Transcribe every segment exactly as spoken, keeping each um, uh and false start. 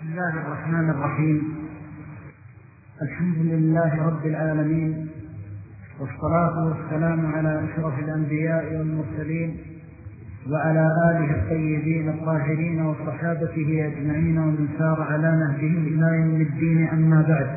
بسم الله الرحمن الرحيم. الحمد لله رب العالمين، والصلاة والسلام على أشرف الأنبياء والمرسلين وعلى آله الطيبين الطاهرين وصحابته أجمعين ومن سار على نهجهم إلى يوم الدين. أما بعد،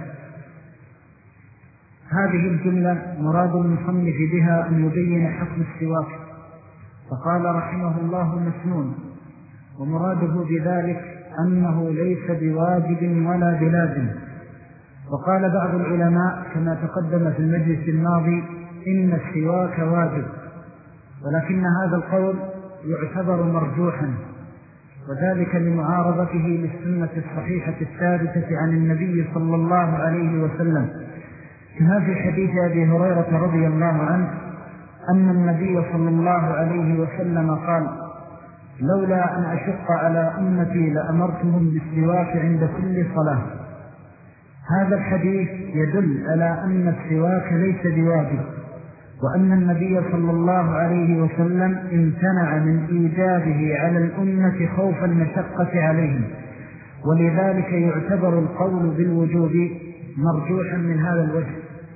هذه الجملة مراد المصنف بها أن يبين حكم السواك، فقال رحمه الله مسنون، ومراده بذلك أنه ليس بواجب ولا بلازم. وقال بعض العلماء كما تقدم في المجلس الماضي إن السواك واجب، ولكن هذا القول يعتبر مرجوحا، وذلك لمعارضته للسنة الصحيحة الثابتة عن النبي صلى الله عليه وسلم، كما في حديث أبي هريرة رضي الله عنه أن النبي صلى الله عليه وسلم قال: لولا أن أشق على أمتي لأمرتهم بالسواك عند كل صلاة. هذا الحديث يدل على أن السواك ليس بواجب، وأن النبي صلى الله عليه وسلم امتنع من إيجابه على الأمة خوف المشقة عليهم، ولذلك يعتبر القول بالوجوب مرجوحا من هذا الوجه،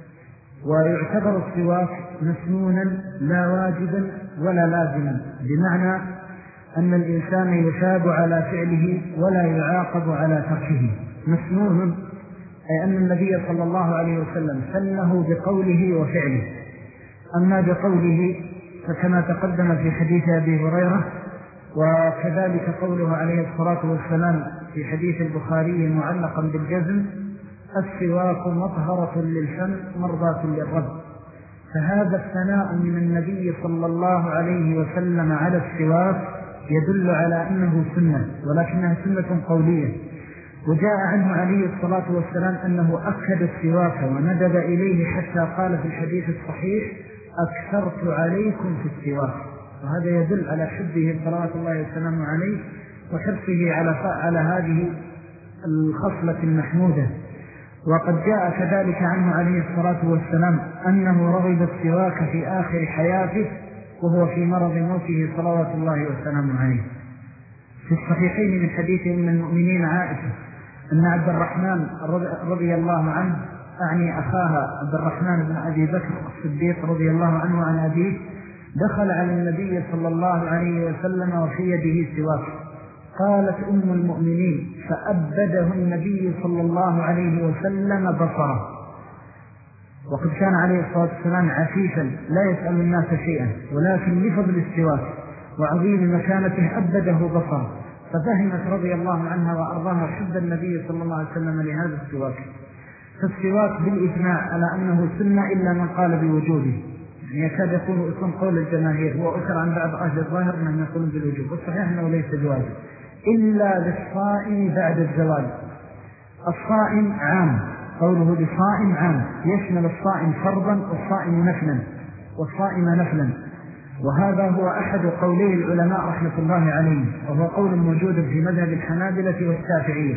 ويعتبر السواك مسنونا لا واجبا ولا لازما، بمعنى أن الإنسان يثاب على فعله ولا يعاقب على تركه. مسنون أي أن النبي صلى الله عليه وسلم سنه بقوله وفعله. أما بقوله فكما تقدم في حديث أبي هريرة، وكذلك قوله عليه الصلاة والسلام في حديث البخاري معلقا بالجزم: السواك مطهرة للفم مرضاة للرب. فهذا الثناء من النبي صلى الله عليه وسلم على السواك يدل على أنه سنة، ولكنها سنة قولية. وجاء عنه عليه الصلاة والسلام أنه أكد السواك وندب إليه حتى قال في الحديث الصحيح: أكثرت عليكم في السواك. وهذا يدل على حبه صلوات الله وسلامه عليه وحرصه على على هذه الخصلة المحمودة. وقد جاء كذلك عنه عليه الصلاة والسلام أنه رغب السواك في آخر حياته وهو في مرض موته صلوات الله وسلامه عليه. في الصحيحين من حديث من المؤمنين عائشة أن عبد الرحمن رضي الله عنه، أعني أخاها عبد الرحمن بن أبي بكر الصديق رضي الله عنه عن أبيه، دخل على النبي صلى الله عليه وسلم وفي يده سواك. قالت أم المؤمنين: فأبده النبي صلى الله عليه وسلم بصره. وقد كان عليه الصلاة والسلام عفيفا لا يسأل الناس شيئا، ولكن لفضل السواك وعظيم مكانته أبده بصره، ففهمت رضي الله عنها وأرضاها حب النبي صلى الله عليه وسلم لهذا السواك. فالسواك بالإجماع على أنه سنة إلا من قال بوجوده، يعني يكاد يكون اسم قول الجماهير، هو أكثر عن بعض أهل الظاهر أنهم يقولون بالوجوب، والصحيح أنه ليس بواجب إلا للصائم بعد الزوال. الصائم عام، قوله لصائم عام، يشمل الصائم فرضا والصائم نفلا والصائم نفلا. وهذا هو أحد قولي العلماء رحمة الله عليهم، وهو قول موجود في مذهب الحنابلة والشافعية،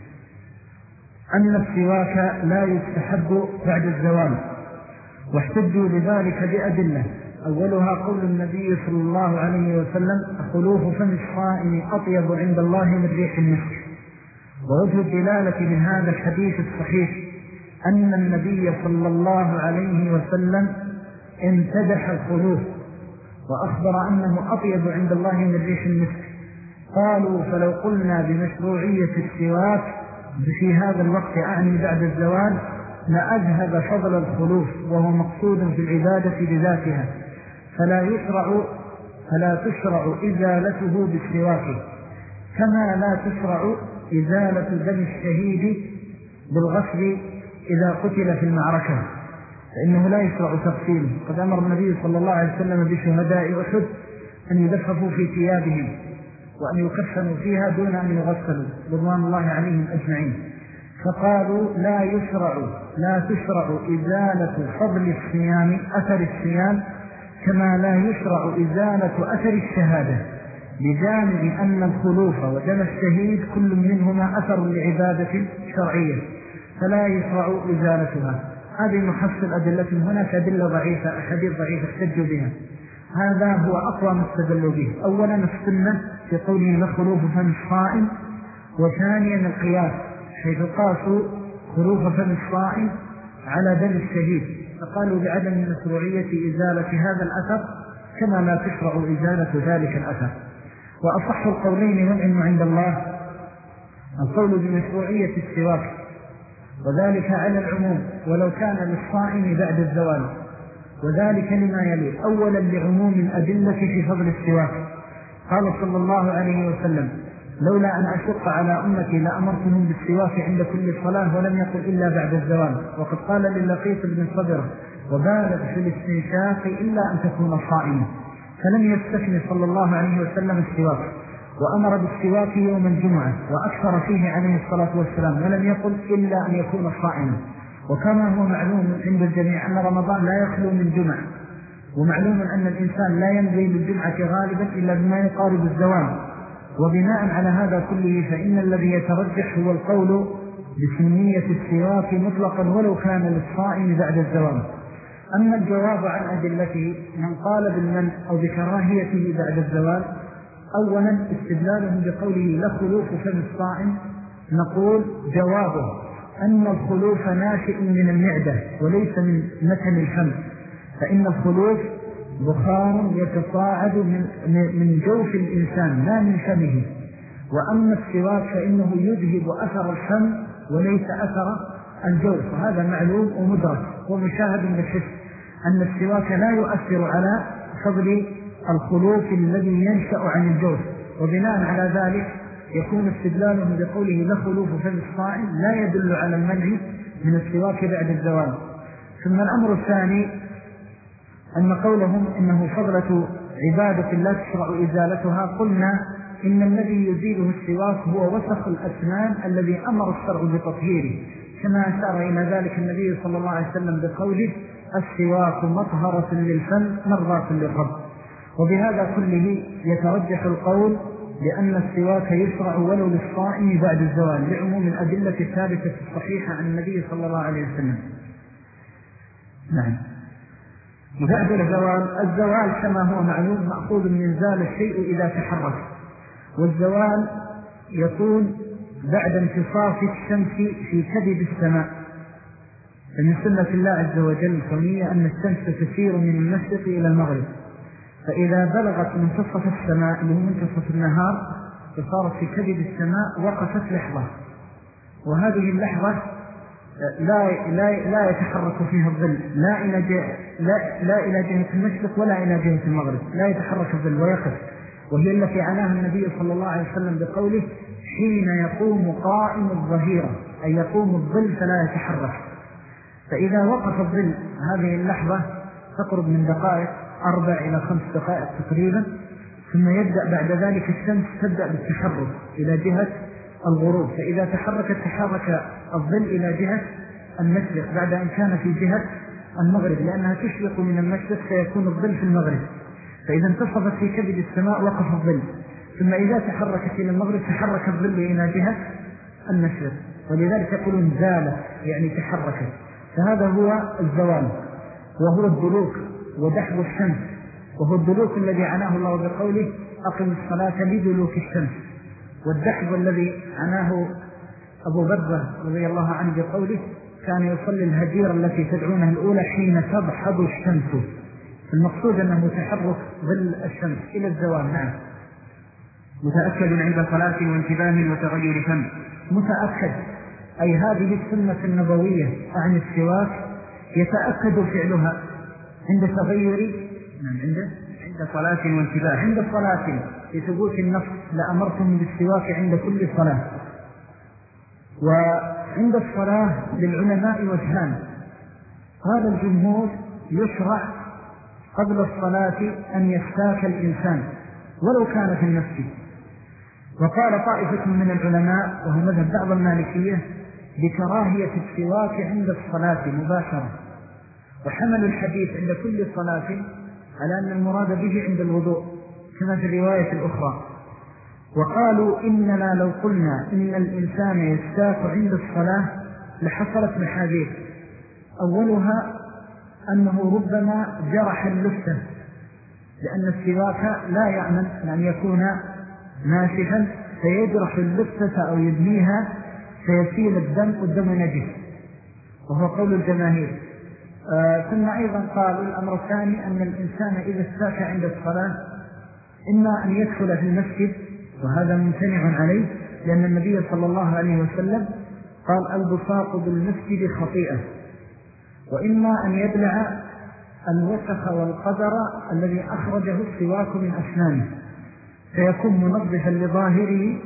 أن السواك لا يستحب بعد الزوال، واحتجوا لذلك بأدلة. أولها قول النبي صلى الله عليه وسلم: خلوف فم الصائم أطيب عند الله من ريح المسك. ووجه الدلالة من هذا الحديث الصحيح أن النبي صلى الله عليه وسلم امتدح الخلوف وأخبر أنه أطيب عند الله من ريح المسك. قالوا: فلو قلنا بمشروعية السواك في هذا الوقت، أعني بعد الزوال، لأذهب فضل الخلوف، وهو مقصود في العبادة بذاتها، فلا يشرع فلا تشرع إزالته بالسواك، كما لا تشرع إزالة دم الشهيد بالغسل إذا قتل في المعركة، فإنه لا يشرع تغسيله. قد أمر النبي صلى الله عليه وسلم بشهداء أحد أن يدففوا في ثيابهم وأن يكفنوا فيها دون أن يغسلوا رضوان الله عليهم أجمعين. فقالوا: لا يشرع لا تشرع إزالة فضل الصيام أثر الصيام، كما لا يشرع إزالة أثر الشهادة، بجانب أن الخلوف ودم الشهيد كل منهما أثر لعبادة شرعية، فلا يشرع إزالتها. هذه محصل أدلة. هناك أدلة ضعيفة، أحاديث ضعيفة احتجوا بها. هذا هو أقوى ما استدلوا به. أولا السنة في قوله لخلوف فم الصائم وثانيا القياس، حيث قاسوا خلوف فم الصائم على دم الشهيد، فقالوا بعدم مشروعية إزالة هذا الأثر كما لا تشرع إزالة ذلك الأثر. وأصح القولين والعلم عند الله القول بمشروعية السواك، وذلك على العموم ولو كان للصائم بعد الزوال، وذلك لما يلي: أولا لعموم الأدلة في فضل السواك، قال صلى الله عليه وسلم: لولا أن أشق على أمتي لأمرتهم بالسواك عند كل صلاة، ولم يقل إلا بعد الزوال. وقد قال للقيط بن صبرة: وبالغ في الاستنشاق إلا أن تكون صائما، فلم يستثني صلى الله عليه وسلم السواك، وأمر بالسواك يوم الجمعة وأكثر فيه عليه الصلاة والسلام، ولم يقل إلا أن يكون صائما. وكما هو معلوم عند الجميع أن رمضان لا يخلو من جمعة، ومعلوم أن الإنسان لا ينبغي للجمعة غالبا إلا بما يقارب الزوال. وبناء على هذا كله فإن الذي يترجح هو القول بسنية السواك مطلقا ولو كان للصائم بعد الزوال. أما الجواب عن أدلته من قال بالمنع أو بكراهيته بعد الزوال، أولا استدلالهم بقوله لخلوف فم الصائم، نقول جوابه أن الخلوف ناشئ من المعدة وليس من متن الفم، فإن الخلوف بخار يتصاعد من, من جوف الإنسان لا من فمه. وأما السواك فإنه يذهب أثر الفم وليس أثر الجوف، وهذا معلوم ومدرك ومشاهد بالحس أن السواك لا يؤثر على فضل الخلوف الذي ينشأ عن الجوف. وبناء على ذلك يكون استدلالهم بقوله لخلوف فم الصائم لا يدل على المنع من السواك بعد الزوال. ثم الأمر الثاني أن قولهم إنه فضلة عبادة لا تشرع إزالتها، قلنا إن الذي يزيله السواك هو وسخ الأسنان الذي أمر الشرع بتطهيره، كما أشار إلى ذلك النبي صلى الله عليه وسلم بقوله السواك مطهرة للفم مرضاة للرب. وبهذا كله يترجح القول لأن السواك يشرع ولو للصائم بعد الزوال لعموم الأدلة الثابتة الصحيحة عن النبي صلى الله عليه وسلم. نعم. بعد الزوال، الزوال كما هو معلوم مأخوذ من زال الشيء إذا تحرك، والزوال يكون بعد انتصاف الشمس في كبد السماء. فمن سنة الله عز وجل الكونية أن الشمس تسير من المشرق إلى المغرب، فإذا بلغت منتصف السماء اللي هو منتصف النهار فصارت في كبد السماء وقفت لحظة، وهذه اللحظة لا, لا, لا يتحرك فيها الظل لا إلى, جهة لا, لا إلى جهة المشرق ولا إلى جهة المغرب، لا يتحرك الظل ويقف، وهي التي عناها النبي صلى الله عليه وسلم بقوله حين يقوم قائم الظهيرة، أي يقوم الظل فلا يتحرك. فإذا وقف الظل هذه اللحظة تقرب من دقائق أربع إلى خمس دقائق تقريبا، ثم يبدأ بعد ذلك الشمس تبدأ بالتحرك إلى جهة الغروب، فإذا تحركت تحرك الظل إلى جهة المشرق بعد أن كان في جهة المغرب، لأنها تشرق من المشرق فيكون الظل في المغرب. فإذا انتصفت في كبد السماء وقف الظل، ثم إذا تحركت إلى المغرب تحرك الظل إلى جهة المشرق، ولذلك يقولون زالت يعني تحركت. فهذا هو الزوال، وهو الدلوك ودحو الشمس، وهو الدلوك الذي عناه الله بقوله أقم الصلاة لدلوك الشمس، والدحو الذي عناه أبو بردة رضي الله عنه بقوله كان يصلي الهجير التي تدعونها الأولى حين تضحض الشمس. المقصود أنه تحرك ظل الشمس إلى الزوال. نعم. متأكد عند صلاة وانتباه وتغير فم. متأكد أي هذه السنة النبوية عن السواك يتأكد فعلها عند تغير نعم عند عند صلاة وانتباه عند صلاة لثبوت النص لأمرتم بالسواك عند كل صلاة. وعند الصلاة للعلماء وجهان، قال الجمهور يشرع قبل الصلاة أن يستاك الإنسان ولو كان في المسجد، وقال طائفة من العلماء وهو مذهب بعض المالكية بكراهية السواك عند الصلاة مباشرة، وحمل الحديث عند كل صلاة على أن المراد به عند الوضوء كما في الرواية الأخرى. وقالوا إننا لو قلنا إن الإنسان يستاك عند الصلاة لحصلت محاذير، أولها أنه ربما جرح اللثة، لأن السواك لا يأمن أن يكون ناشفا فيجرح اللثة أو يبنيها فيسيل الدم والدم نجس، وهو قول الجماهير. آه ثم أيضا قالوا الأمر الثاني أن الإنسان إذا استاك عند الصلاة إما أن يدخل في المسجد، وهذا ممتنع عليه، لأن النبي صلى الله عليه وسلم قال البصاق بالمسجد خطيئة، وإما أن يبلع الوسخ والقدر الذي أخرجه السواك من أسنانه فيكون منظفا لظاهره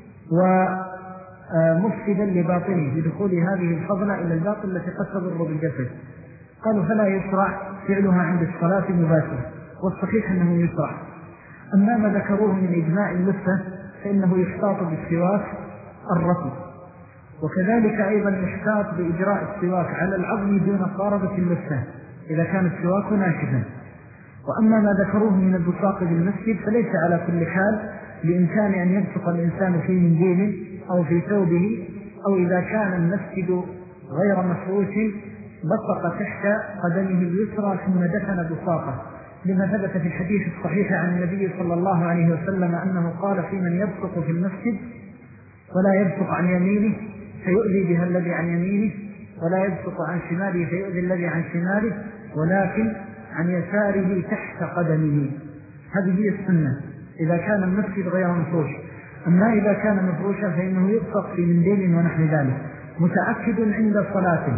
ومفسدا لباطنه بدخول هذه الفضلة إلى الباطن التي قد تضر بالجسد. قالوا فلا يشرع فعلها عند الصلاة مباشرة، والصحيح أنه يشرع. أما ما ذكروه من إجماع اللثة فإنه يحتاط بالسواك الرطب، وكذلك أيضا يحتاط بإجراء السواك على العظم دون قاربة اللثة إذا كان السواك ناشفا. وأما ما ذكروه من البصاق بالمسجد فليس على كل حال، بإمكان أن يبصق الإنسان في منديل أو في ثوبه، أو إذا كان المسجد غير مفروش بصق تحت قدمه اليسرى ثم دفن بصاقه، لما ثبت في الحديث الصحيح عن النبي صلى الله عليه وسلم أنه قال في من يبصق في المسجد ولا يبصق عن يمينه فيؤذي بها الذي عن يمينه، ولا يبصق عن شماله فيؤذي الذي عن شماله، ولكن عن يساره تحت قدمه. هذه هي السنة إذا كان المسجد غير مفروش. أما إذا كان مفروشا فإنه يبصق في منديل ونحو ذلك. متأكد عند صلاته.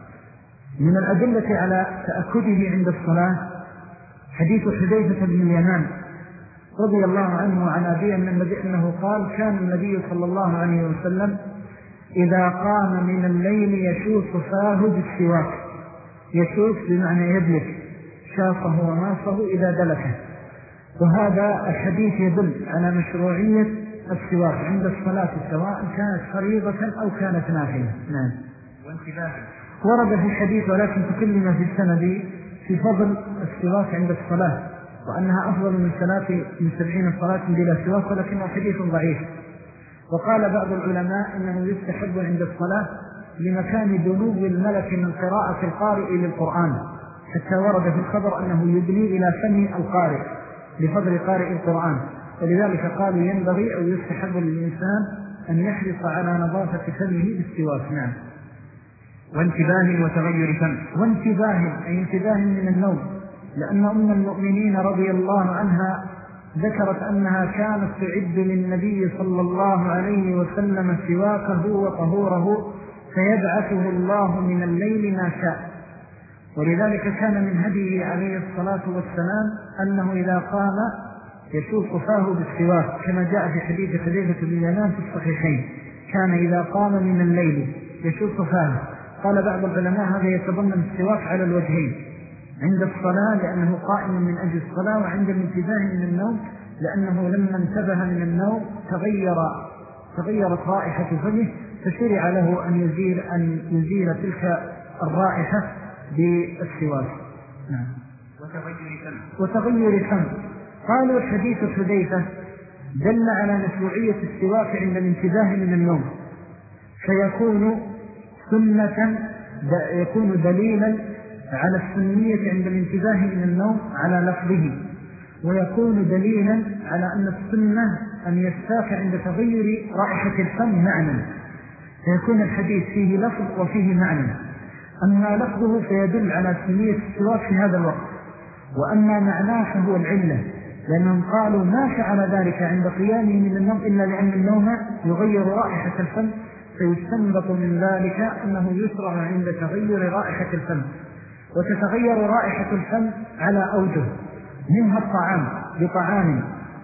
من الأدلة على تأكده عند الصلاة حديث حذيفة بن اليمان رضي الله عنه وعن أبيه أن النبي أنه قال كان النبي صلى الله عليه وسلم إذا قام من الليل يشوف فاه بالسواك، يشوف بمعنى يدلك شافه وماصه إذا دلكه. وهذا الحديث يدل على مشروعية السواك عند الصلاة سواء كانت فريضة أو كانت نافلة. نعم. وانتباه ورد في الحديث ولكن تكلم في السند في فضل السواك عند الصلاة، وأنها أفضل من صلاة من سبعين صلاة بلا سواك، ولكنه حديث ضعيف. وقال بعض العلماء إنه يستحب عند الصلاة لمكان دنو الملك من قراءة القارئ للقرآن، حتى ورد في الخبر أنه يدني إلى فم القارئ لفضل قارئ القرآن، ولذلك قالوا ينبغي أو يستحب للإنسان أن يحرص على نظافة فمه بالسواك. نعم. وانتباه وتغير فم. وانتباه أي انتباه من النوم، لأن أم المؤمنين رضي الله عنها ذكرت أنها كانت تعد للنبي صلى الله عليه وسلم سواكه وطهوره فيبعثه الله من الليل ما شاء، ولذلك كان من هديه عليه الصلاة والسلام أنه إذا قام يشوف فاه بالسواك، كما جاء في حديث حذيفة بن اليمان في الصحيحين كان إذا قام من الليل يشوف فاه. قال بعض العلماء هذا يتضمن السواك على الوجهين، عند الصلاة لأنه قائم من أجل الصلاة، وعند الانتباه من النوم لأنه لما انتبه من النوم تغير تغيرت رائحة فمه فشرع له أن يزيل, أن يزيل تلك الرائحة بالسواك. نعم. وتغير فم. وتغير فم. قالوا حديث حذيفة دل على مشروعية السواك عند الانتباه من النوم، فيكون سنة يكون دليلا على السنية عند الانتباه من النوم على لفظه، ويكون دليلا على أن السنة أن يستاك عند تغير رائحة الفم معنى، فيكون الحديث فيه لفظ وفيه معنى. أما لفظه فيدل على سنية السواك في هذا الوقت، وأما معناه فهو العلة، لأنهم قالوا ما فعل ذلك عند قيامه من النوم إلا لأن النوم يغير رائحة الفم، فيستنبط من ذلك أنه يسرع عند تغير رائحة الفم. وتتغير رائحة الفم على أوجه، منها الطعام بطعام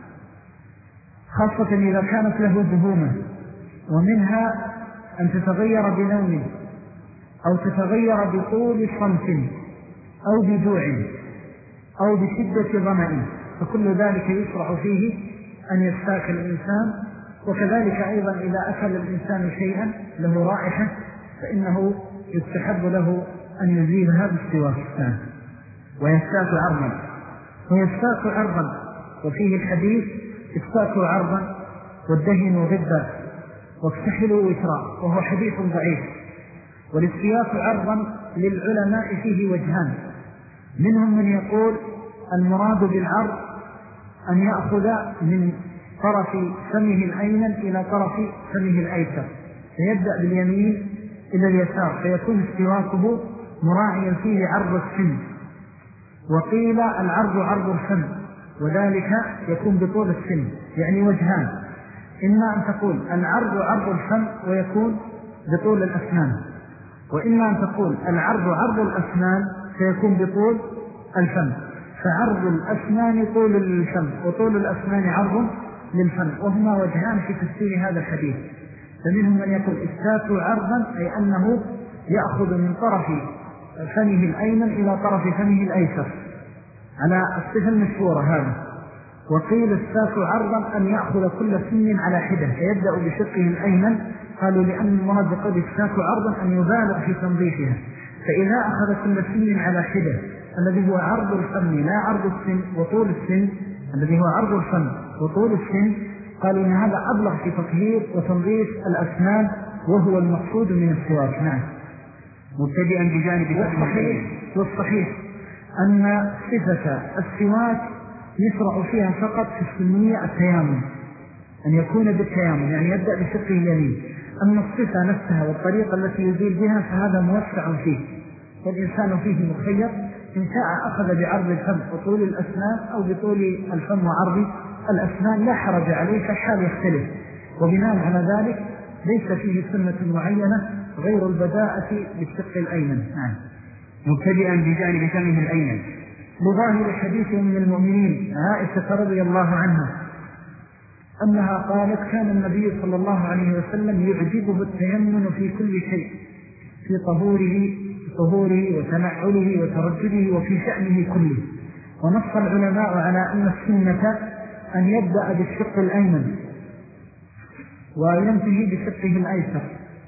خاصة إذا كانت له دهومة، ومنها أن تتغير بنوم، أو تتغير بطول صمت، أو بجوع، أو بشدة ظمأ، فكل ذلك يشرع فيه أن يستاك الإنسان. وكذلك أيضا إذا أكل الإنسان شيئا له رائحة فإنه يستحب له أن يزيلها بالسواك. ويستاك عرضا. ويستاك عرضا، وفيه الحديث استاكوا عرضا والدهنوا غدا واكتحلوا وترا، وهو حديث ضعيف. والاستياك عرضا للعلماء فيه وجهان، منهم من يقول المراد بالعرض أن يأخذ من طرف فمه الأيمن إلى طرف فمه الأيسر، فيبدأ باليمين إلى اليسار، فيكون استواكه مراعيا فيه عرض السن. وقيل العرض عرض الفم، وذلك يكون بطول السن، يعني وجهان: إما أن تقول العرض عرض الفم ويكون بطول الأسنان، وإما أن تقول العرض عرض الأسنان فيكون بطول الفم. فعرض الأسنان طول للفم، وطول الأسنان عرض للفم، وهما وجهان في تفسير هذا الحديث. فمنهم من يقول استاتوا عرضا، أي أنه يأخذ من طرف فمه الأيمن إلى طرف فمه الأيسر على الصفة المشهورة هذا. وقيل استاتوا عرضا أن يأخذ كل سن على حدة، فيبدأ بشقه الأيمن، قالوا لأن المراد بقول استاتوا عرضا أن يبالغ في تنظيفها، فإذا أخذ كل سن على حدة الذي هو عرض الفم لا عرض السن وطول السن، الذي هو عرض الفم وطول السن، قالوا إن هذا أبلغ في تطهير وتنظيف الأسنان، وهو المقصود من السواك. نعم. مبتدئا بجانب والصحيح, والصحيح أن صفة السواك يشرع فيها فقط في السنية التيامن، أن يكون بالتيامن، يعني يبدأ بشقه اليمين. أما الصفة نفسها والطريقة التي يزيل بها فهذا موسع فيه، والإنسان فيه مخير، إن شاء أخذ بعرض الفم وطول الأسنان، أو بطول الفم وعرض الأسنان، لا حرج عليه، فالحال يختلف. وبناء على ذلك ليس فيه سنة معينة غير البداءة بالشق الأيمن. نعم. مبتدئا بجانب فمه الأيمن، لظاهر حديث من المؤمنين عائشة رضي الله عنها أنها قالت: كان النبي صلى الله عليه وسلم يعجبه التيمن في كل شيء، في طهوره طهوره وتنعله وترجله وفي شأنه كله. ونص العلماء على أن السنة أن يبدأ بالشق الأيمن وينتهي بشقه الأيسر،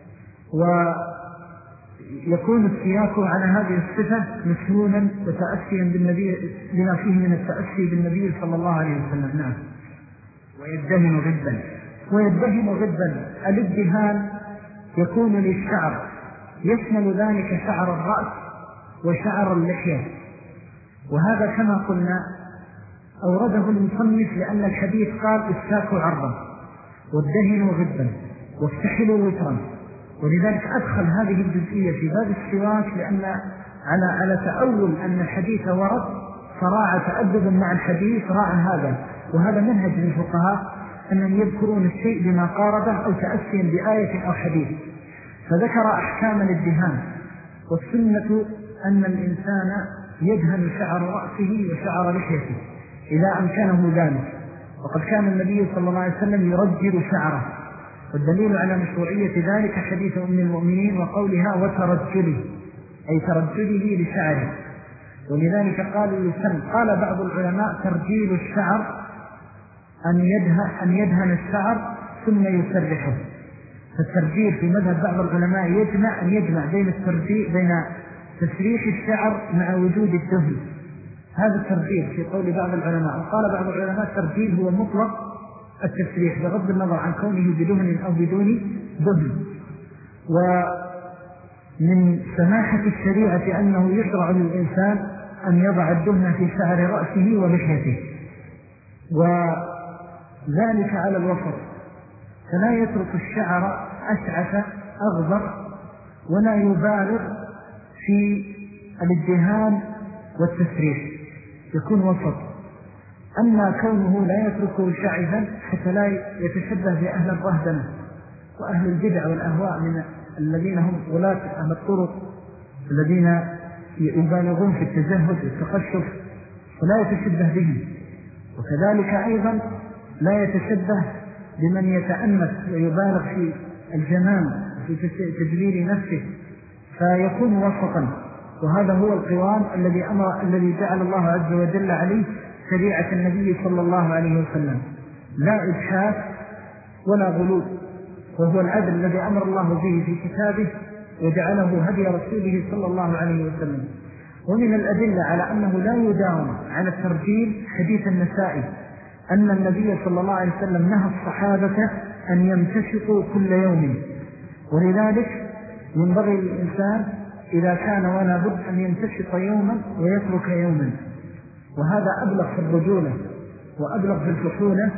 ويكون السياق على هذه الصفة مسنونا وتأسيا بالنبي بما فيه من التأسي بالنبي صلى الله عليه وسلم. نعم. ويدهن غبا، ويدهن غبا. الادهان يكون للشعر، يشمل ذلك شعر الرأس وشعر اللحية، وهذا كما قلنا أورده المصنف لأن الحديث قال: استاكوا عرضا وادهنوا غبا وافتحلوا وترا، ولذلك أدخل هذه الجزئية في باب السواك، لأن على على تأول أن الحديث ورد فراعى تأدبا مع الحديث راعى هذا. وهذا منهج للفقهاء أنهم يذكرون الشيء بما قاربه أو تأسيا بآية أو حديث، فذكر أحكام الادهان. والسنة أن الإنسان يدهن شعر رأسه وشعر لحيته إذا أمكنه ذلك، وقد كان النبي صلى الله عليه وسلم يرجل شعره، والدليل على مشروعية ذلك حديث أم المؤمنين وقولها: وترجله، أي ترجله لشعره. ولذلك قالوا يسن. قال بعض العلماء: ترجيل الشعر أن يدهن, أن يدهن الشعر ثم يسرحه. فالترجيل في مذهب بعض العلماء يجمع أن يجمع بين الترجيل بين تسريح الشعر مع وجود الدهن، هذا الترجيل في قول بعض العلماء. وقال بعض العلماء الترجيل هو مطلق التسريح بغض النظر عن كونه بدهن أو بدون دهن. ومن سماحة الشريعة أنه يشرع للإنسان أن يضع الدهن في شعر رأسه ولحيته، وذلك على الوسط، فلا يترك الشعر أشعث أغبر ولا يبالغ في الادهان والتسريح، يكون وسط. أما كونه لا يتركه شعثا حتى لا يتشبه بأهل الرهبنة وأهل البدع والأهواء من الذين هم ولاة أهل الطرق الذين يبالغون في التزهد والتقشف، فلا يتشبه بهم. وكذلك أيضا لا يتشبه بمن يتأنس ويبالغ في الجمال في تجليل نفسه، فيكون وسطا. وهذا هو القوام الذي أمر الذي جعل الله عز وجل عليه شريعة النبي صلى الله عليه وسلم، لا إجحاف ولا غلو، وهو العدل الذي أمر الله به في كتابه وجعله هدي رسوله صلى الله عليه وسلم. ومن الأدلة على أنه لا يداوم على الترجيل حديث النسائي أن النبي صلى الله عليه وسلم نهى الصحابة أن يمتشطوا كل يوم، ولذلك ينبغي للإنسان إذا كان ولا بد أن يمتشط يوما ويترك يوما، وهذا أبلغ في الرجولة وأبلغ في الفحولة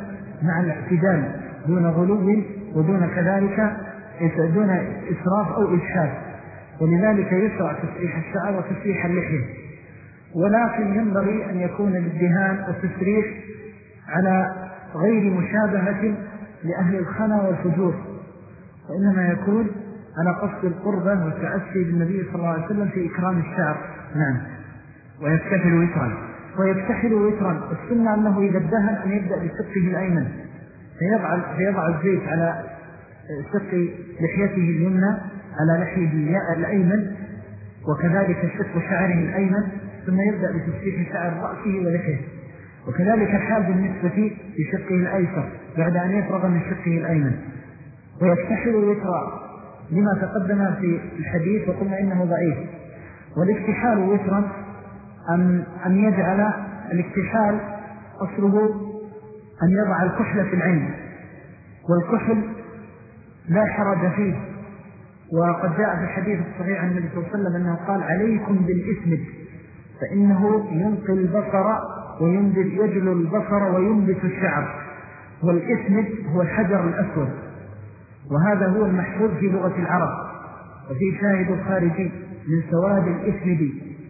مع الاعتدال دون غلو ودون كذلك دون إسراف أو إجحاف، ولذلك يشرع تسريح الشعر وتسريح اللحية. ولكن ينبغي أن يكون الادهان والتسريح على غير مشابهة لأهل الخنا والفجور، وإنما يكون على قصد القربة والتأسي بالنبي صلى الله عليه وسلم في إكرام الشعر. نعم. ويكتحل وترا ويكتحل وترا السنة أنه إذا ادهن أن يبدأ بشقه الأيمن، فيضع, فيضع الزيت على شق لحيته اليمنى على لحيه الأيمن، وكذلك شق شعره الأيمن، ثم يبدأ بتسريح شعر رأسه ولحيه، وكذلك الحال بالنسبة لشقه الأيسر بعد أن يفرغ من شقه الأيمن. ويكتحل وترا لما تقدم في الحديث وقلنا إنه ضعيف. والاكتحال وترا أن, أن يجعل الاكتحال أصله أن يضع الكحل في العين، والكحل لا حرج فيه، وقد جاء في الحديث الصحيح عن النبي صلى الله عليه وسلم أنه قال عليكم بالإسمد فإنه ينقي البصر وينبت يجل البصر وينبت الشعر. والإسمد هو الحجر الأسود، وهذا هو المحفوظ في لغة العرب، وفي شاهد الخارجي من سواد الإسمد.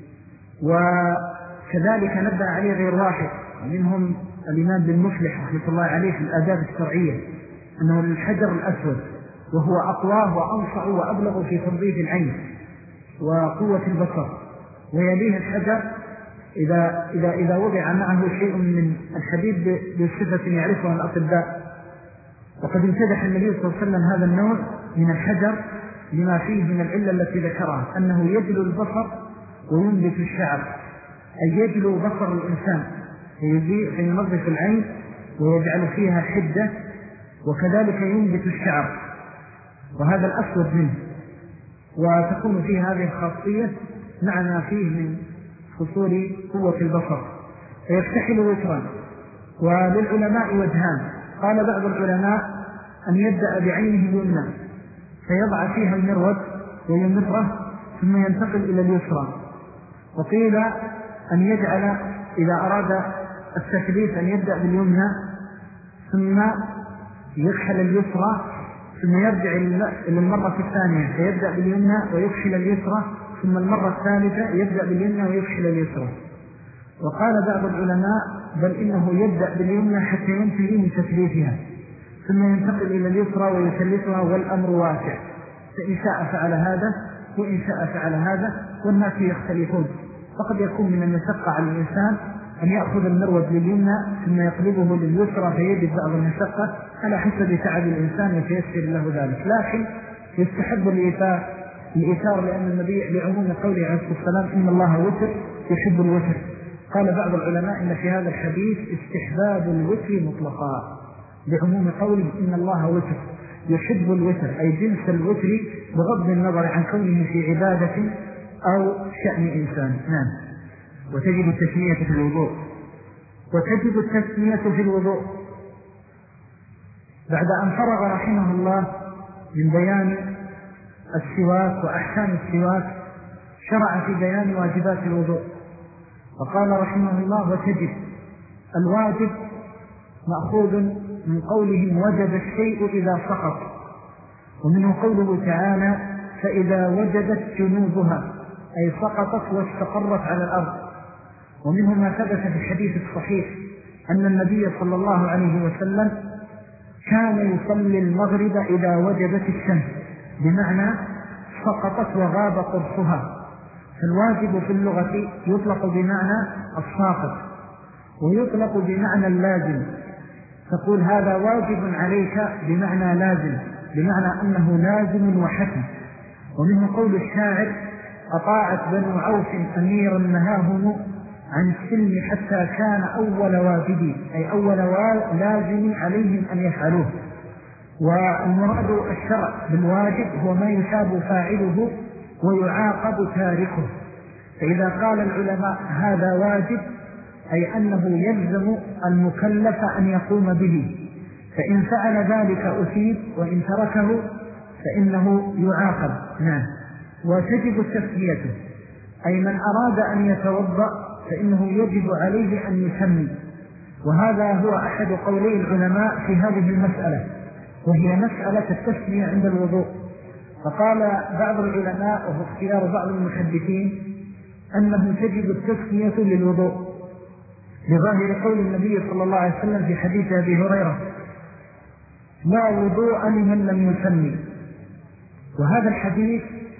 وكذلك نبه عليه غير واحد منهم الإمام بن مفلح رحمة الله عليه في الآداب الشرعية أنه الحجر الأسود، وهو أقواه وأنصع وأبلغ في تنظيف العين وقوة البصر. ويليه الحجر إذا, إذا, إذا وضع معه شيء من الحديد بصفة يعرفها الأطباء. وقد امتدح النبي صلى الله عليه وسلم هذا النوع من الحجر لما فيه من العلة التي ذكرها، أنه يجلو البصر وينبت الشعر، أي يجلو بصر الإنسان فينظف العين ويجعل فيها حدة، وكذلك ينبت الشعر، وهذا الأسود منه. وتكون فيه هذه الخاصية مع ما فيه من خصول قوة البصر. فيكتحل وترا. وللعلماء وجهان، قال بعض العلماء أن يبدأ بعينه اليمنى فيضع فيها المرود ويمره ثم ينتقل إلى اليسرى، وقيل أن يجعل إذا أراد التثليث أن يبدأ باليمنى ثم يكحل اليسرى ثم يرجع إلى المرة الثانية فيبدأ باليمنى ويكحل اليسرى، ثم المرة الثالثة يبدأ باليمنى ويكحل اليسرى. وقال بعض العلماء بل إنه يبدأ باليمنى حتى ينتهي من تثليثها ثم ينتقل إلى اليسرى ويثلثها، والأمر واسع، فإن شاء فعل هذا وإن شاء فعل هذا، والناس يختلفون. فقد يكون من المشقة على الإنسان أن يأخذ المرود لليمنى ثم يقلبه لليسرى فيجد بعض المشقة على حسب تعب الإنسان وتيسر له ذلك، لكن يستحب الإيثار الإيثار لأن النبي لعموم قوله عليه الصلاة والسلام إن الله وتر يحب الوتر. قال بعض العلماء إن في هذا الحديث استحباب الوتر مطلقا لعموم قوله إن الله وتر يحب الوتر، أي جنس الوتر بغض النظر عن كونه في عبادة أو شأن إنسان. نعم. وتجب التسمية في الوضوء. وتجب التسمية في الوضوء بعد أن فرغ رحمه الله من بيان السواك وأحكام السواك شرع في بيان واجبات الوضوء، وقال رحمه الله وتجب. الواجب مأخوذ من قولهم وجب الشيء إذا سقط، ومنه قوله تعالى فإذا وجدت جنوبها أي سقطت واستقرت على الأرض. ومنه ما ثبت في الحديث الصحيح أن النبي صلى الله عليه وسلم كان يصلي المغرب إذا وجدت الشمس، بمعنى سقطت وغاب قرصها. فالواجب في اللغة يطلق بمعنى الساقط ويطلق بمعنى اللازم، تقول هذا واجب عليك بمعنى لازم، بمعنى أنه لازم وحتم. ومنه قول الشاعر أطاعت بنو عوف أميرا نهاهم عن السلم حتى كان أول واجبي، أي أول لازم عليهم أن يفعلوه. والمراد الشرع بالواجب هو ما يثاب فاعله ويعاقب تاركه. فإذا قال العلماء هذا واجب أي أنه يلزم المكلف أن يقوم به، فإن فعل ذلك أثيب وإن تركه فإنه يعاقب. نعم. وتجب التسمية أي من أراد أن يتوضأ فإنه يجب عليه أن يسمي، وهذا هو أحد قولي العلماء في هذه المسألة، وهي مسألة التسمية عند الوضوء. فقال بعض العلماء وهو اختيار بعض المحدثين أنه تجب التسمية للوضوء لظاهر قول النبي صلى الله عليه وسلم في حديث أبي هريرة: لا وضوء لمن لم يسمي. وهذا الحديث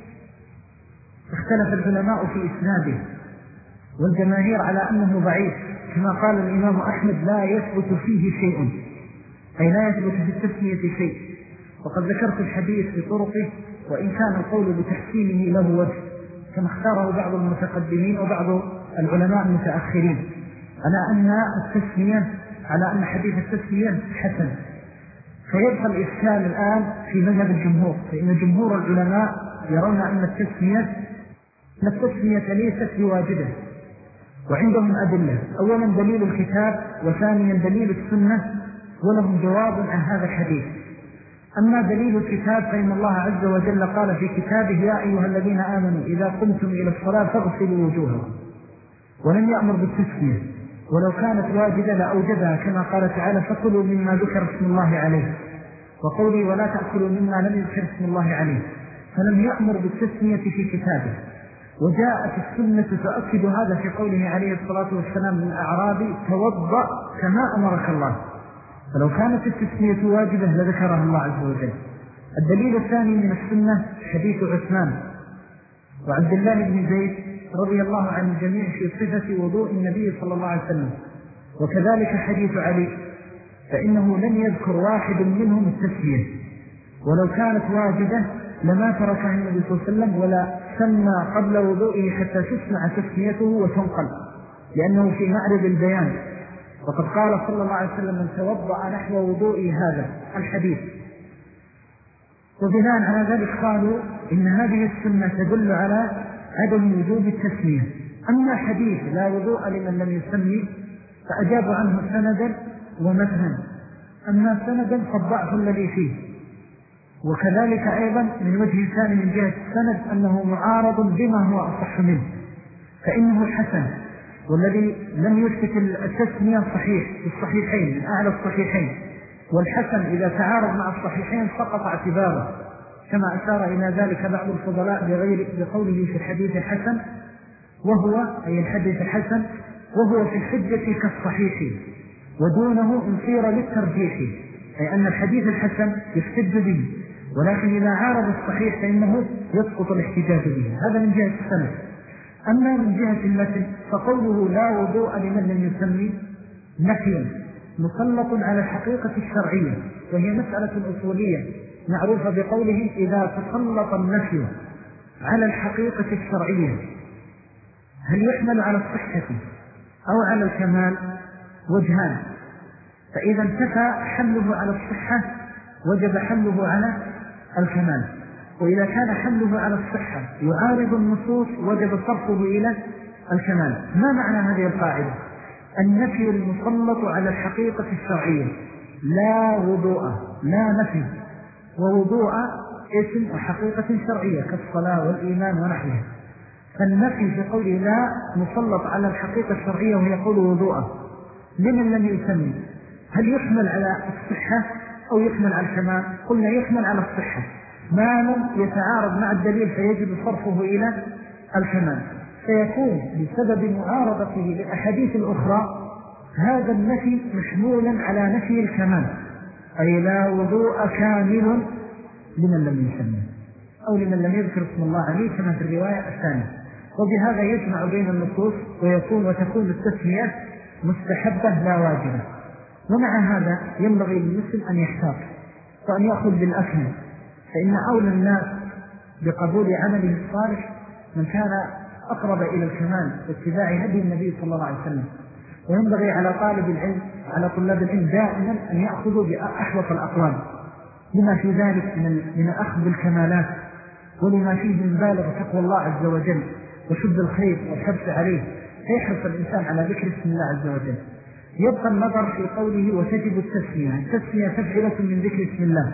اختلف العلماء في إسناده، والجماهير على أنه ضعيف، كما قال الإمام أحمد لا يثبت فيه شيء، أي لا يثبت في التسمية شيء. وقد ذكرت الحديث بطرقه، وإن كان القول بتحسينه له وجه، كما اختاره بعض المتقدمين وبعض العلماء المتأخرين، على أن التسمية على أن حديث التسمية حسن. فيبقى الإشكال الآن في مذهب الجمهور، فإن جمهور العلماء يرون أن التسمية أن التسمية ليست بواجبة، وعندهم أدلة: أولا دليل الكتاب، وثانيا دليل السنة، ولهم جواب عن هذا الحديث. أما دليل الكتاب فإن الله عز وجل قال في كتابه: يا أيها الذين آمنوا إذا قمتم إلى الصلاة فاغسلوا وجوهكم، ولم يأمر بالتسمية، ولو كانت واجبة لأوجبها، كما قال تعالى: فكلوا مما ذكر اسم الله عليه، وقولي: ولا تأكلوا مما لم يذكر اسم الله عليه. فلم يأمر بالتسمية في كتابه. وجاءت السنة تؤكد هذا في قوله عليه الصلاة والسلام للأعرابي: توضأ كما أمرك الله. فلو كانت التسمية واجبة لذكرها الله عز وجل. الدليل الثاني من السنة حديث عثمان وعبد الله بن زيد رضي الله عن الجميع في صفة وضوء النبي صلى الله عليه وسلم، وكذلك حديث علي، فإنه لم يذكر واحد منهم التسمية، ولو كانت واجبة لما تركها النبي صلى الله عليه وسلم ولا سمى قبل وضوئه حتى تسمع تسميته وتنقل، لأنه في معرض البيان. وقد قال صلى الله عليه وسلم: من توضأ نحو وضوئي هذا الحديث. وبناء على ذلك قالوا إن هذه السنة تدل على عدم وجوب التسمية. أما حديث لا وضوء لمن لم يسمي فأجابوا عنه سندا ومتنا. أما سندا فالضعف الذي فيه، وكذلك أيضا من وجه ثاني من جهة السند أنه معارض بما هو أصح منه، فإنه حسن، والذي لم يثبت التسمية صحيح في الصحيحين من أعلى الصحيحين، والحسن إذا تعارض مع الصحيحين سقط اعتباره، كما أشار إلى ذلك بعض الفضلاء بغير بقوله في الحديث الحسن، وهو أي الحديث الحسن وهو في الحجة كالصحيح، ودونه انصير للترجيح، أي أن الحديث الحسن يحتج به، ولكن إذا عارض الصحيح فإنه يسقط الاحتجاج به. هذا من جهة السند. أما من جهة المتن فقوله لا وضوء لمن لم يسمي نفي مسلط على الحقيقة الشرعية، وهي مسألة أصولية معروفة بقوله: إذا تسلط النفي على الحقيقة الشرعية هل يحمل على الصحة أو على الكمال؟ وجهان. فإذا انتفى حمله على الصحة وجب حمله على الكمال، وإذا كان حمله على الصحة يعارض النصوص وجب صرفه إلى الكمال. ما معنى هذه القاعدة؟ النفي المسلط على الحقيقة الشرعية، لا وضوء، لا نفي، ووضوء اسم وحقيقة شرعية كالصلاة والإيمان ونحوها. فالنفي في قوله لا مسلط على الحقيقة الشرعية وهي قول وضوء لمن لم يسمي، هل يحمل على الصحة أو يحمل على الكمال؟ قلنا يحمل على الصحة ما لم يتعارض مع الدليل فيجب صرفه إلى الكمال، فيكون بسبب معارضته للأحاديث الأخرى هذا النفي محمولا على نفي الكمال، أي لا وضوء كامل لمن لم يسمي أو لمن لم يذكر اسم الله عليه كما في الرواية الثانية. وبهذا يجمع بين النصوص ويكون وتكون التسمية مستحبة لا واجبة. ومع هذا ينبغي للمسلم أن يحتاط وأن يأخذ بالأكمل، فإن أولى الناس بقبول عمله الصالح من كان أقرب إلى الكمال واتباع هدي النبي صلى الله عليه وسلم. وينبغي على طالب العلم على طلاب العلم دائما أن يأخذوا بأحوط الأقوال لما في ذلك من أخذ الكمالات، ولما فيه من بالغ تقوى الله عز وجل وشد الخير والحبس عليه، فيحرص الإنسان على ذكر اسم الله عز وجل. يبقى النظر في قوله وتجب التسمية. التسمية تفعلة من ذكر اسم الله،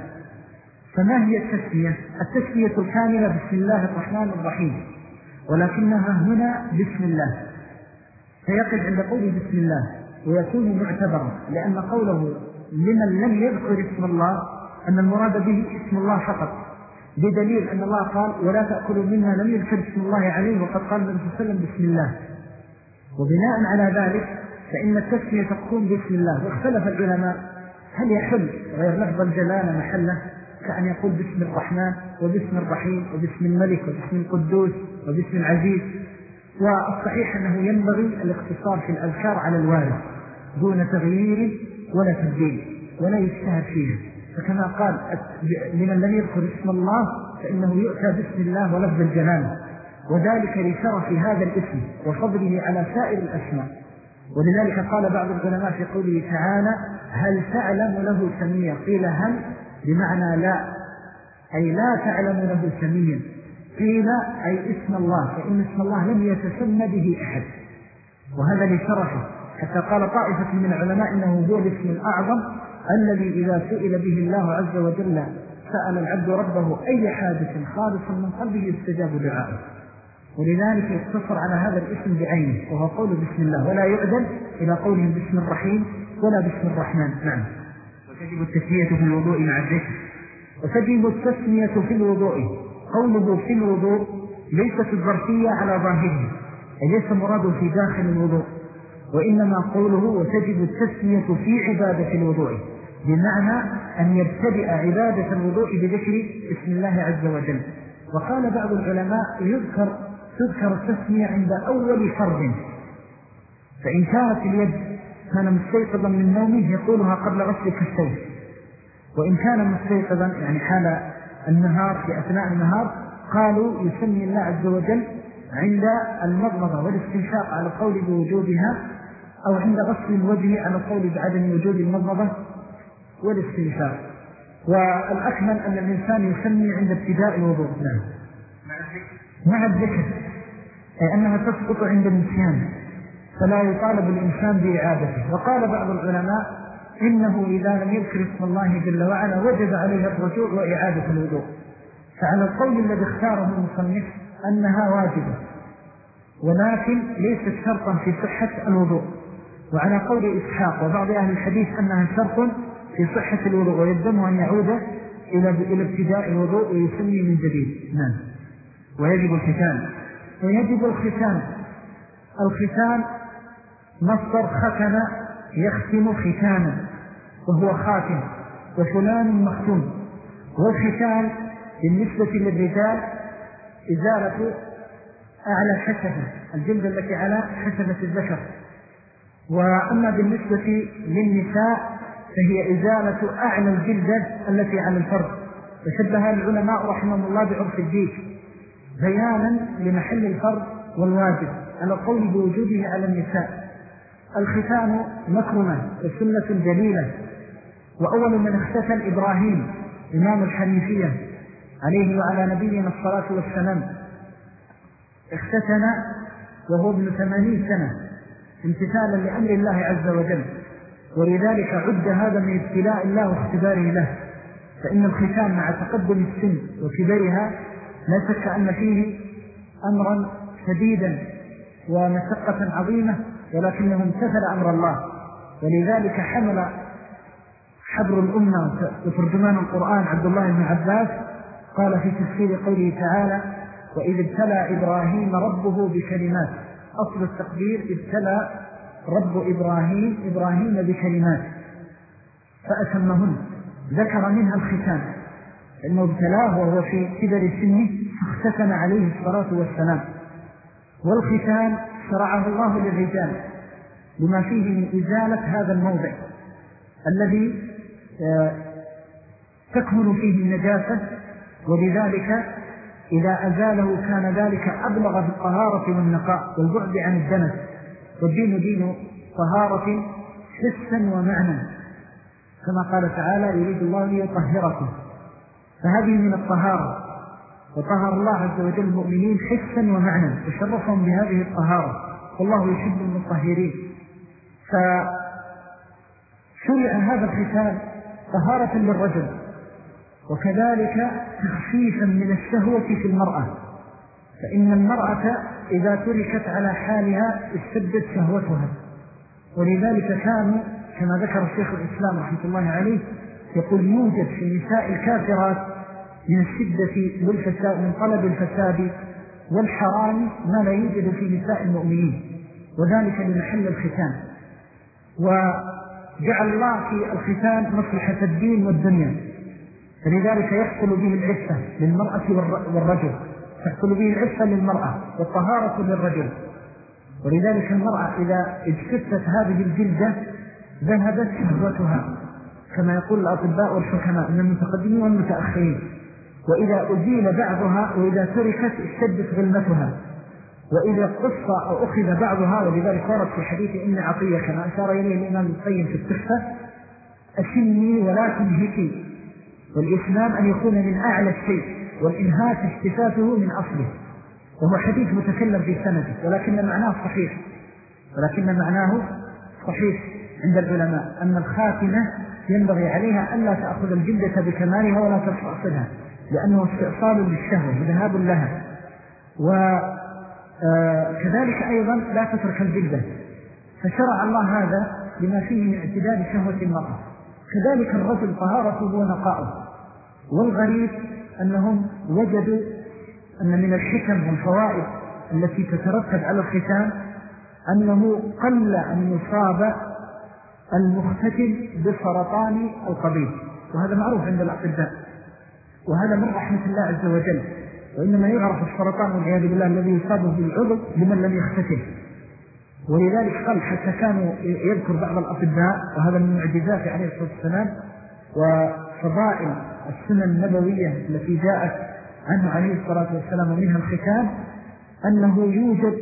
فما هي التسمية؟ التسمية الكاملة بسم الله الرحمن الرحيم، ولكنها هنا بسم الله، فيقف عند قوله بسم الله ويكون معتبرا، لأن قوله لمن لم يذكر اسم الله أن المراد به اسم الله فقط، بدليل أن الله قال ولا تأكلوا مما لم يذكر اسم الله عليه، وقد قال النبي صلى الله عليه وسلم بسم الله. وبناء على ذلك فإن التسمية تكون باسم الله. واختلف العلماء هل يحل غير لفظ الجلالة محله، كأن يقول باسم الرحمن وباسم الرحيم وباسم الملك وباسم القدوس وباسم العزيز. والصحيح أنه ينبغي الاقتصار في الأذكار على الوارد دون تغيير ولا تبديل ولا يجتهد فيها. فكما قال لمن لم يذكر اسم الله فإنه يؤتى باسم الله ولفظ الجلالة، وذلك لشرف هذا الاسم وفضله على سائر الأسماء. ولذلك قال بعض العلماء في قوله تعالى هل تعلم له سميا، قيل هل بمعنى لا، أي لا تعلم له سميا، قيل أي اسم الله، فإن اسم الله لم يتسمى به أحد، وهذا لشرفه. حتى قال طائفة من العلماء إنه هو الاسم الأعظم الذي إذا سئل به الله عز وجل سأل العبد ربه أي حادث خالصا من قلبه استجاب دعائه. ولذلك يقتصر على هذا الاسم بعينه، وهو قول بسم الله، ولا يعدل إلى قوله بسم الرحيم ولا بسم الرحمن. نعم. وتجب التسمية في الوضوء مع الذكر. وتجب التسمية في الوضوء. قوله في الوضوء ليست الظرفية على ظاهره، ليس مراده في داخل الوضوء، وإنما قوله وتجب التسمية في عبادة الوضوء، بمعنى أن يبتدئ عبادة الوضوء بذكر اسم الله عز وجل. وقال بعض العلماء يذكر تذكر التسمية عند أول فرض، فإن كانت اليد كان مستيقظا من نومه يقولها قبل غسل كفيه، وإن كان مستيقظا يعني حال النهار في أثناء النهار قالوا يسمي الله عز وجل عند المضمضة والاستنشاق على القول بوجودها، أو عند غسل الوجه على القول بعدم وجود المضمضة والاستنشاق. والأكمل أن الإنسان يسمي عند ابتداء الوضوء. نعم. مع الذكر أي أنها تسقط عند النسيان، فلا يطالب الإنسان بإعادته. وقال بعض العلماء إنه إذا لم يذكر اسم الله جل وعلا وجب عليه الرجوع وإعادة الوضوء. فعلى القول الذي اختاره المصنف أنها واجبة، ولكن ليست شرطا في صحة الوضوء. وعلى قول إسحاق وبعض أهل الحديث أنها شرط في صحة الوضوء، ويلزم أن يعود إلى إلى ابتداء الوضوء ويسمي من جديد. نعم. ويجب الختان. ويجب الختان. الختان مصدر ختن يختم ختانا، وهو خاتم، وفلان مختوم. والختان بالنسبة للرجال إزالة أعلى حشفة، الجلد التي على حشفة الذكر. وأما بالنسبة للنساء فهي إزالة أعلى الجلدة التي على الفرد. وشبه العلماء رحمهم الله بعرف الديك بيانا لمحل الفرد والواجب على القول بوجوده على النساء. الختان مكرمة وسنة جليلة، وأول من اختتن إبراهيم إمام الحنيفية عليه وعلى نبينا الصلاة والسلام، اختتن وهو ابن ثمانين سنة امتثالا لأمر الله عز وجل، ولذلك عد هذا من ابتلاء الله واختباره له. فإن الختان مع تقدم السن وكبرها لا شك أن فيه أمرا شديدا ومشقة عظيمة، ولكنه امتثل أمر الله. ولذلك حمل حبر الأمة وترجمان القرآن عبد الله بن عباس قال في تفسير قوله تعالى وإذ ابتلى إبراهيم ربه بكلمات، أصل التقدير ابتلى رب إبراهيم إبراهيم بكلمات فأتمهن، ذكر منها الختان إنه ابتلاه وهو في كبر سنه فاختتن عليه الصلاة والسلام. والختان شرعه الله للرجال لما فيه من إزالة هذا الموضع الذي تكمن فيه النجاسة، ولذلك إذا أزاله كان ذلك أبلغ في الطهارة والنقاء والبعد عن الدنس. والدين دين طهارة حسا ومعنى، كما قال تعالى يريد الله ليطهركم، فهذه من الطهارة. وطهر الله عز وجل المؤمنين حسا ومعنى وشرفهم بهذه الطهارة، والله يحب المطهرين. فشرع هذا الختان طهارة للرجل، وكذلك تخفيفا من الشهوة في المرأة، فإن المرأة إذا تركت على حالها اشتدت شهوتها، ولذلك كانوا كما ذكر الشيخ الإسلام رحمة الله عليه يقول يوجد في النساء الكافرات من الشدة والفساد من طلب الفساد والحرام ما لا يوجد في نساء المؤمنين، وذلك لمحل الختان. وجعل الله في الختان مصلحة الدين والدنيا، فلذلك يحصل به العفة للمرأة والرجل، تحصل به العفة للمرأة والطهارة للرجل. ولذلك المرأة إذا اجتثت هذه الجلدة ذهبت شهوتها كما يقول الأطباء والحكماء من المتقدمين والمتأخرين، وإذا أزيل بعضها وإذا تركت اشتدت غلمتها، وإذا قص أو أخذ بعضها. ولذلك ورد في حديث إن عطية كما أشار إليه الإمام القيم في التحفة أشمي ولا تنهكي، والإسلام أن يكون من أعلى الشيء والإنهاك اجتثاثه من أصله، وهو حديث متكلم في سنده ولكن معناه صحيح ولكن معناه صحيح عند العلماء أن الخاتمة ينبغي عليها أن لا تأخذ الجلدة بكمالها ولا تستأصلها، لأنه استئصال للشهوة وذهاب لها. وكذلك أيضا لا تترك الجلدة، فشرع الله هذا لما فيه من اعتدال شهوة المرأة. كذلك الرجل طهارته ونقاؤه. والغريب أنهم وجدوا أن من الحكم والفوائد التي تترتب على الختان أنه قل أن يصاب المختتن بسرطان القبيل، وهذا معروف عند الأطباء، وهذا من رحمة الله عز وجل. وإنما يعرف السرطان والعياذ بالله الذي يصابه بالعضو لمن لم يختتن. ولذلك قال حتى كانوا يذكر بعض الأطباء، وهذا من معجزات عليه الصلاة والسلام وفضائل السنة النبوية التي جاءت عنه عليه الصلاة والسلام ومنها الختان، أنه يوجد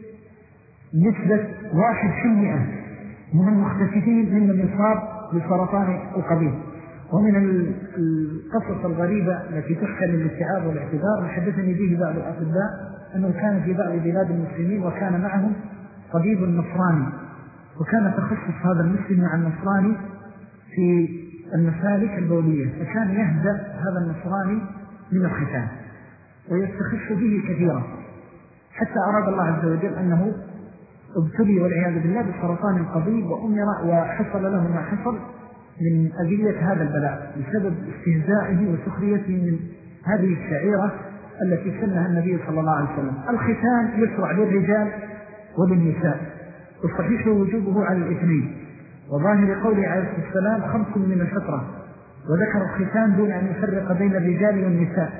نسبة واحد في المئة من المختتفين ممن يصاب بسرطان القبيل. ومن القصص الغريبة التي تحكى للاتعاب والاعتذار حدثني به بعض الأطباء أنه كان في بعض بلاد المسلمين وكان معهم طبيب نصراني، وكان تخصص هذا المسلم مع النصراني في المسالك البولية، فكان يهدأ هذا النصراني من الختان ويستخف به كثيرا، حتى أراد الله عز وجل أنه ابتلي والعياذ بالله بسرطان القبيل وأمر وحصل له ما حصل من أذية هذا البلاء بسبب استهزائه وسخريته من هذه الشعيرة التي سنها النبي صلى الله عليه وسلم. الختان يشرع للرجال وللنساء، والصحيح وجوبه على الاثنين، وظاهر قوله عليه الصلاة والسلام خمس من الفطرة، وذكر الختان دون أن يفرق بين الرجال والنساء،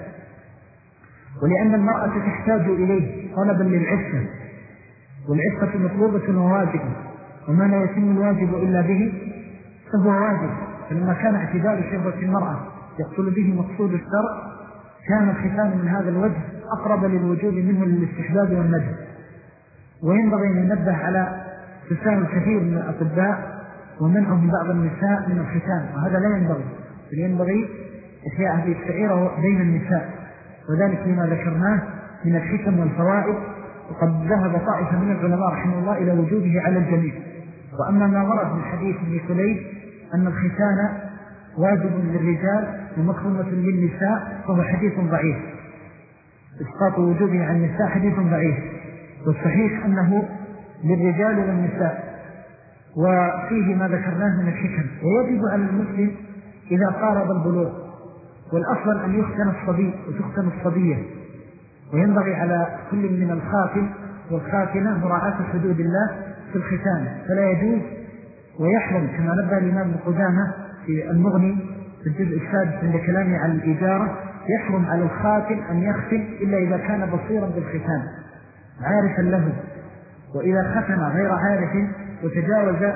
ولأن المرأة تحتاج إليه طلبا للعفة، والعفة مطلوبة وواجبة، وما لا يتم الواجب إلا به فهو واجب. فلما كان اعتدال شهوة المرأة يحصل به مقصود الشرع، كان الختان من هذا الوجه أقرب للوجوب منه للاستحباب والندب. وينبغي أن ننبه على تساهل كثير من الأطباء ومنعهم بعض النساء من الختان، وهذا لا ينبغي، بل ينبغي إحياء هذه الشعيرة بين النساء، وذلك لما ذكرناه من الحكم والفوائد. وقد ذهب طائفة من العلماء رحمه الله إلى وجوبه على الجميع. وأما ما ورد من حديث ابن كليب أن الختان واجب للرجال ومكرمة للنساء فهو حديث ضعيف، إسقاط وجوبه عن النساء حديث ضعيف، والصحيح أنه للرجال والنساء، وفيه ما ذكرناه من الحكم. ويجب على المسلم إذا قارب البلوغ، والأفضل أن يختن الصبي وتختن الصبية، وينبغي على كل من الخاتن والخاتنة مراعاة حدود الله في الختان، فلا يجوز ويحرم كما نبه الإمام ابن قدامة في المغني في الجزء السادس عند كلامه عن الإجارة، يحرم على الخاتن أن يختن إلا إذا كان بصيرا بالختان عارفا له. وإذا ختن غير عارف وتجاوز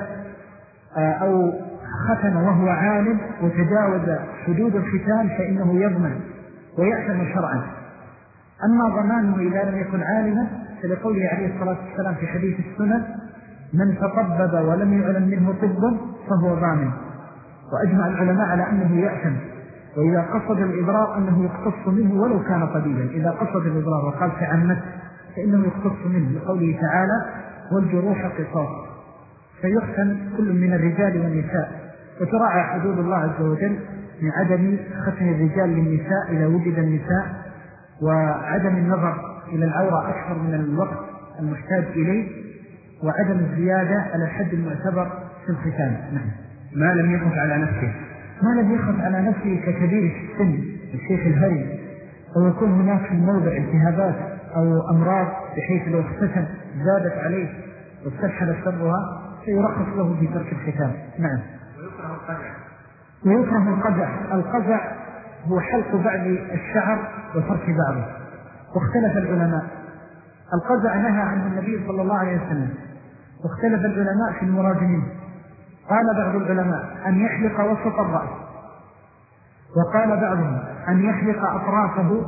أو ختن وهو عالم وتجاوز حدود الختان فإنه يضمن ويأثم شرعا. أما ضمانه إذا لم يكن عالما فلقوله عليه الصلاة والسلام في حديث السنة من تطبب ولم يعلم منه طب فهو ضامن. وأجمع العلماء على أنه يأثم، وإذا قصد الإضرار أنه يقتص منه ولو كان طبيبا، إذا قصد الإضرار وقال تعمد فإنه يقتص منه لقوله تعالى والجروح قصاص، فيختن كل من الرجال والنساء، وتراعى حدود الله عز وجل من عدم ختن الرجال للنساء إذا وجد النساء، وعدم النظر إلى العورة أكثر من الوقت المحتاج إليه، وعدم الزيادة على الحد المعتبر في الختان. نعم. ما لم يخف على نفسه ما لم يخف على نفسه ككبير السن الشيخ الهري، أو يكون هناك في الموضع التهابات أو أمراض بحيث لو اختتم زادت عليه واستشحل شرها فيرخص له في ترك الختان. نعم. ويكره القزع. ويكره القزع. القزع هو حلق بعض الشعر وترك بعضه، واختلف العلماء. القزع نهى عنه النبي صلى الله عليه وسلم، واختلف العلماء في المراد منه. قال بعض العلماء أن يحلق وسط الرأس، وقال بعضهم أن يحلق أطرافه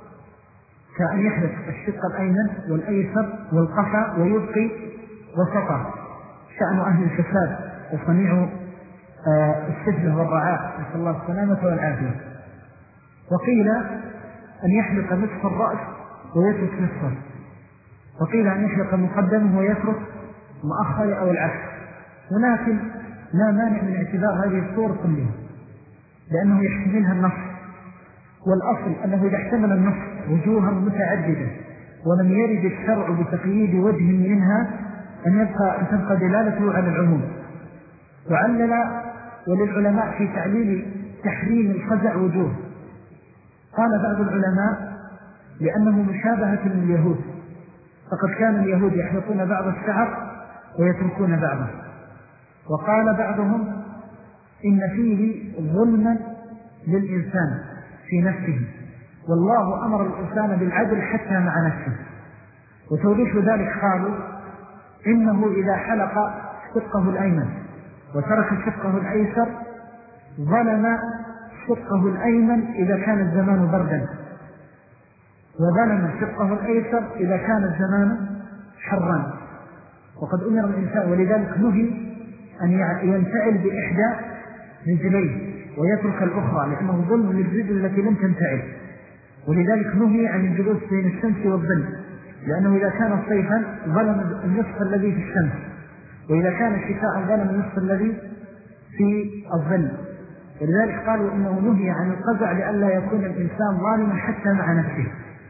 كأن يحلق الشق الأيمن والأيسر والقفا ويبقي وسطه، شأن أهل الفساد وصنيع السفله والرعاء، نسأل الله السلامة والعافية. وقيل أن يحلق نصف الرأس ويترك نصفه، وقيل أن يحلق مقدمه ويترك مؤخر أو العكس. ولكن لا مانع من اعتبار هذه الصور كلها لأنه يحتملها النص، والأصل أنه إذا احتمل النص وجوها متعددة ولم يرد الشرع بتقييد وجه منها أن يبقى أن تبقى دلالته على العموم. وعلل وللعلماء في تعليل تحريم القزع وجوه. قال بعض العلماء لأنه مشابهة لليهود، فقد كان اليهود يحلقون بعض الشعر ويتركون بعضه. وقال بعضهم إن فيه ظلما للإنسان في نفسه، والله أمر الإنسان بالعدل حتى مع نفسه. وتوضيح ذلك قالوا إنه إذا حلق شقه الأيمن وترك شقه الأيسر ظلم شقه الأيمن إذا كان الزمان بردا، وظلم شقه الأيسر إذا كان الزمان حرا. وقد أمر الإنسان، ولذلك نهي أن ينفعل بإحدى رجليه ويترك الأخرى لأنه ظلم للرجل التي لم تنفعل. ولذلك نهي عن الجلوس بين الشمس والظل، لأنه إذا كان صيفا ظلم النصف الذي في الشمس، وإذا كان شتاء ظلم النصف الذي في الظل. ولذلك قالوا إنه نهي عن القزع لئلا يكون الإنسان ظالما حتى مع نفسه.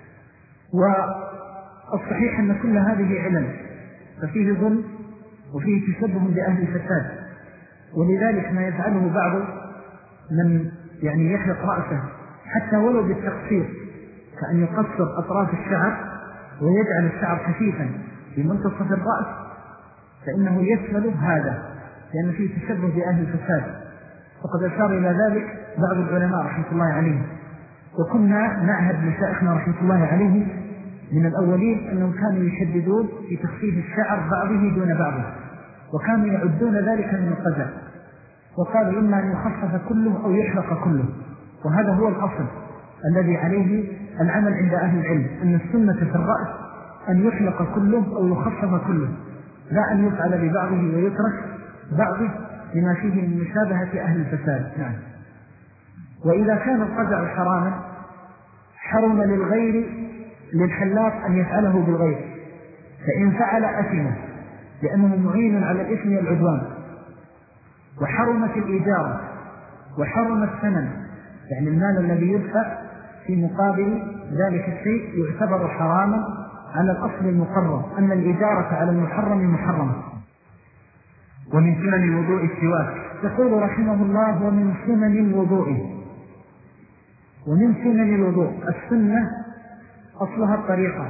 والصحيح أن كل هذه علل، ففيه ظلم وفيه تشبه بأهل الفساد. ولذلك ما يفعله بعض من يعني يحلق رأسه حتى ولو بالتقصير، كأن يقصر أطراف الشعر ويجعل الشعر خفيفا في منتصف الرأس، فإنه يشمل هذا لأن فيه تشبه بأهل الفساد. وقد أشار إلى ذلك بعض العلماء رحمة الله عليهم. وكنا نعهد مشايخنا رحمة الله عليهم من الأولين أنهم كانوا يشددون في تخفيف الشعر بعضه دون بعضه، وكانوا يعدون ذلك من القزع، وقالوا إما أن يخفف كله أو يحلق كله. وهذا هو الأصل الذي عليه العمل عند أهل العلم، أن السنة في الرأس أن يحلق كله أو يخفف كله، لا أن يفعل ببعضه ويترك بعضه لما فيه من مشابهة أهل الفساد. نعم. وإذا كان القزع حراما حرم للغير للحلاق أن يفعله بالغير، فإن فعل أثمه لأنه معين على الإثم والعدوان. وحرمت الإجارة وحرم الثمن، يعني المال الذي يدفع في مقابل ذلك الشيء يعتبر حراما على الأصل المقرر، أن الإجارة على المحرم محرمة. ومن سنن الوضوء السواك. يقول رحمه الله ومن سنن الوضوء. ومن سنن الوضوء السنة أصلها الطريقة،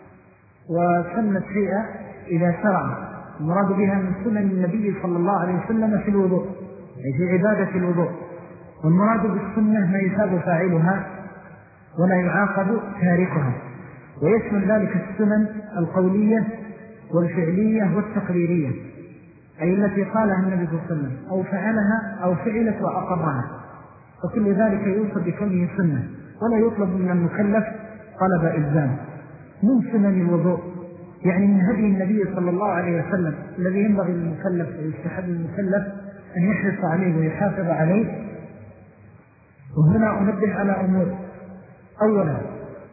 وسنة شيئة إذا شرع المراد بها من سنن النبي صلى الله عليه وسلم في الوضوء، أي في عبادة الوضوء. والمراد بالسنة ما يثاب فاعلها ولا يعاقب تاركها، ويشمل ذلك السنن القولية والفعلية والتقريرية، أي التي قالها النبي صلى الله عليه وسلم أو فعلها أو فعلت وأقرها، فكل ذلك يوصف بكونه سنة، ولا يطلب من المكلف طلب إلزام. من سنن الوضوء يعني من هدي النبي صلى الله عليه وسلم الذي ينبغي للمكلف ويستحب المكلف أن يحرص عليه ويحافظ عليه. وهنا أنبه على أمور. أولا